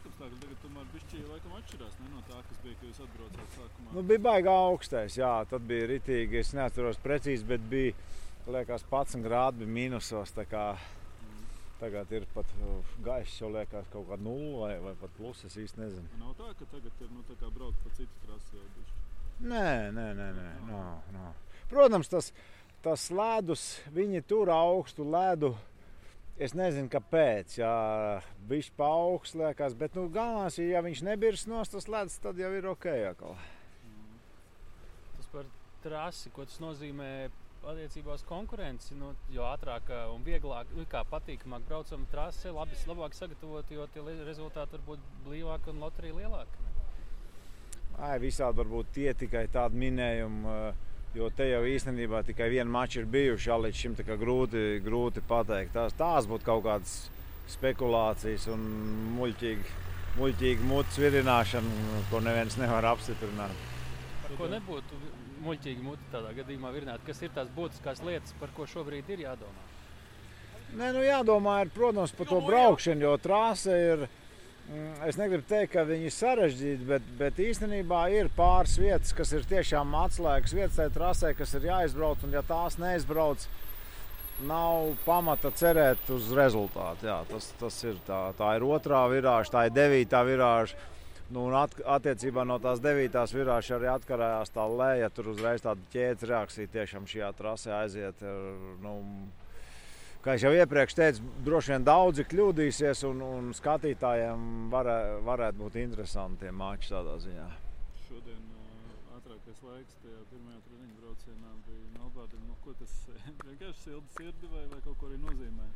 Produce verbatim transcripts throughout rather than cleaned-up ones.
laikapstākļi tagad tomēr bišķi laikam atšķirās, ne no tā, kas bija, ka jūs atbraucāt sākumā? Nu, bija baigā augstais, jā, tad bija ritīgi, es neatceros precīzi, bet bija, liekas, padsmit grādi bija mīnusos, tā kā mm. tagad ir pat gaišs, jau liekas kaut kā nulle vai, vai pat plus, es īsti nezinu. Nav tā, ka tagad ir, nu, tā kā braukt pa citu trasi jau bišķi? Nē, nē, nē, nē, nav, nav. Protams, tas, tas ledus, viņi tur augstu ledu. Es nezinu, kāpēc, jā, bišķi pa augsts liekas, bet, nu, galvenais, ja viņš nebirs nost tas ledus, tad jau ir ok atkal. Mm. Tas par trasi, ko tas nozīmē attiecībā uz konkurenci, nu, jo ātrāk un vieglāk, kā patīkamāk braucama trase, labi, labāk sagatavot, jo tie rezultāti var būt blīvāki un loterija lielāka. Ai, visādi varbūt tie tikai tādi minējumi, jo te jau īstenībā tikai viena mača ir bijuši, jā, līdz šim tā kā grūti, grūti pateikt. Tās, tās būtu kaut kādas spekulācijas un muļķīgi, muļķīgi mutes virināšana, ko neviens nevar apstiprināt. Par ko nebūtu muļķīgi muti tādā gadījumā virināt? Kas ir tās būtiskās lietas, par ko šobrīd ir jādomā? Nē, nu jādomā ir, protams, par to braukšanu, jo trase ir, es negribu teikt, ka viņi ir sarežģīti, bet, bet īstenībā ir pāris vietas, kas ir tiešām atslēgas vietas tajā trasē, kas ir jāizbrauc, un ja tās neizbrauc, nav pamata cerēt uz rezultātu. Jā, tas, tas ir tā, tā ir otrā virāža, tā ir devītā virāža, nu, un at, attiecībā no tās devītās virāžas arī atkarējās tā leja, tur uzreiz tāda ķēdes reakcija tiešām šajā trasē aiziet, nu, kā es jau iepriekš teicu, droši vien daudzi kļūdīsies un, un skatītājiem varē, varētu būt interesanti tie mači tādā ziņā. Šodien uh, ātrākais laiks tajā pirmajā treniņu braucienā bija Melbārdim. Nu, ko tas vienkārši silda sirdi vai, vai kaut ko arī nozīmē?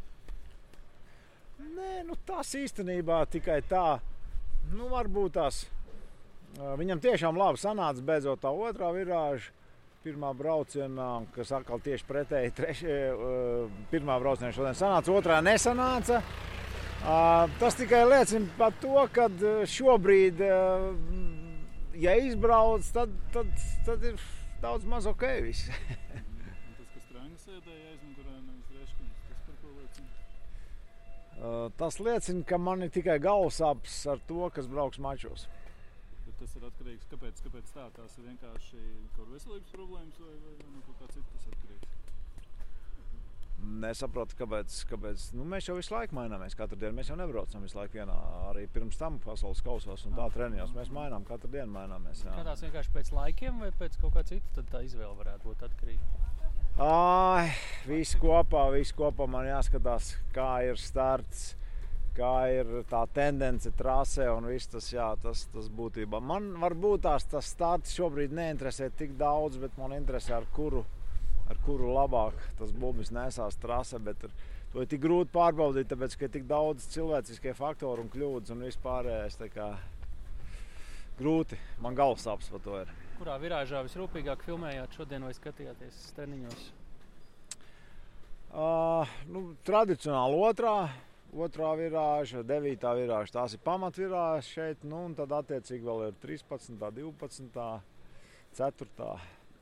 Nē, nu tas īstenībā tikai tā, nu varbūt tās, uh, viņam tiešām labi sanāca beidzot tā otrā virāža. Pirmā braucienā, kas atkal tieši pretēji trešie, pirmā braucienā šodien sanāca, otrā nesanāca. Tas tikai liecina par to, ka šobrīd, ja izbrauc, tad, tad, tad ir daudz maz ok viss. Tas, kas Strāņa sēdēja aizmugurē, nevis Reškins, tas par ko liecina? Tas liecina, ka man ir tikai galvasāpes ar to, kas brauks mačos. Tas ir atkarīgs, kāpēc, kāpēc tā? Tās ir vienkārši kaut veselības problēmas vai, vai, vai no kaut kā cita tas atkarīgs? Nesaprotu, kāpēc, kāpēc. Nu, mēs jau visu laiku maināmies katru dienu. Mēs jau nebraucam visu laiku vienā, arī pirms tam pasaules kausos un tā trenījos. Mēs mainām, katru dienu maināmies. Jā. Skatās vienkārši pēc laikiem vai pēc kaut kā cita, tad tā izvēle varētu būt atkarīga? Ai, viss kopā, viss kopā man jāskatās, kā ir starts. Kā ir tā tendence trasē un viss tas, jā, tas, tas būtībā. Man varbūt tās tas starts šobrīd neinteresē tik daudz, bet man interesē ar kuru, ar kuru labāk tas bubis nesās trasē, bet ar, to ir tik grūti pārbaudīt, tāpēc, ka ir tik daudz cilvēciskie faktori un kļūdas un vispārējais, tā kā grūti. Man galvasāpes par to ir. Kurā virāžā visrūpīgāk filmējāt šodien vai skatījāties treniņos? Uh, nu, tradicionāli otrā. Otrā virāža, devītā virāža, tās ir pamatvirāžas šeit, nu, un tad attiecīgi vēl ir trīspadsmitā, divpadsmitā, ceturtā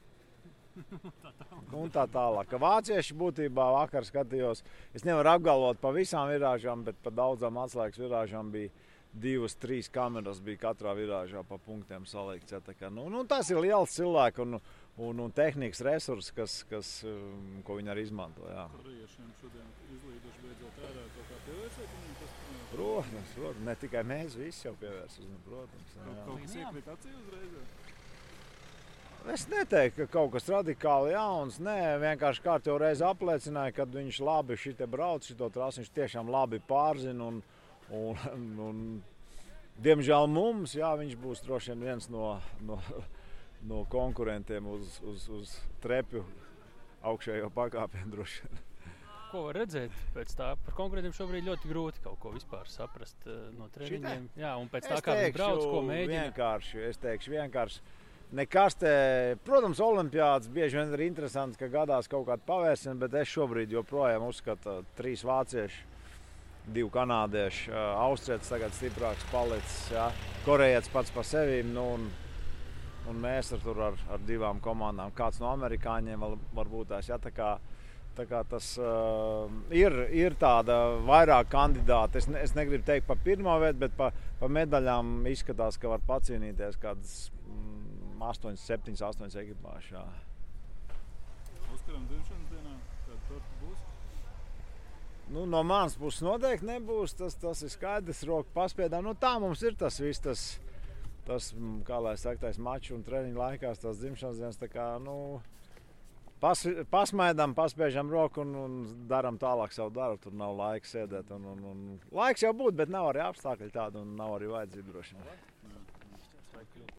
un tā tālāk. Vācieši būtībā vakar skatījos, es nevaru apgalvot pa visām virāžām, bet pa daudzām atslēgas virāžām bija divas, trīs kameras bija katrā virāžā pa punktiem salikts. Ja, tā kā, nu, nu, tas ir liels cilvēku un, un, un tehnikas resurss, kas, kas, um, ko viņi arī izmanto. Jā. Korejiešiem šodien izlīduši beidzot ārā kaut kā pievērsēt viņiem tas? Protams, protams, ne tikai mēs visi jau pievērs uz, protams. Jā. Kaut kas iekrīt acī uzreiz? Es neteiktu, ka kaut kas radikāli jauns, nē, vienkārši kārtīgi reiz apliecināja, kad viņš labi šite brauc, šito trasi, viņš tiešām labi pārzina un, un, un diemžēl mums, jā, viņš būs droši vien viens no, no, no konkurentiem uz, uz, uz trepju augšējo pakāpienu droši vien. Ko var redzēt pēc tā? Par konkurentiem šobrīd ļoti grūti kaut ko vispār saprast no treniņiem. Jā, un pēc tā, kā viņi brauc, ko mēģina. Vienkārši, es teikšu vienkārši. Nekas te, protams, olimpiāds bieži vien ir interesants, ka gadās kaut kāda pavērsiena, bet es šobrīd joprojām uzskatu trīs vācieši, divi kanādieši, austrietis tagad stiprāks palicis, jā. Korejietis pats par sevi, nu, un, un mēs ar, tur ar, ar divām komandām. Kāds no amerikāņiem var, varbūt tās, jā, tā kā Tā kā tas uh, ir, ir tāda vairāk kandidāti. Es, ne, es negribu teikt par pirmo vietu, bet par pa medaļām izskatās, ka var pacīnīties kādas mm, astoņas, septiņas, astoņas ekipāžas. Jā. Oskaram dzimšanas dienā kāda torta būs? Nu, no manas puses noteikti nebūs. Tas, tas ir skaidrs, roku paspiedām. Nu, tā mums ir tas viss, tas, tas kā lai saka, tais maču un treniņu laikās, tās dzimšanas dienas. Tā kā, nu, Pas, pasmaidām, paspēžam roku un, un darām tālāk savu darbu. Tur nav laika sēdēt. Un, un, un, laiks jau būt, bet nav arī apstākļi tādi un nav arī vajadzība droši vien.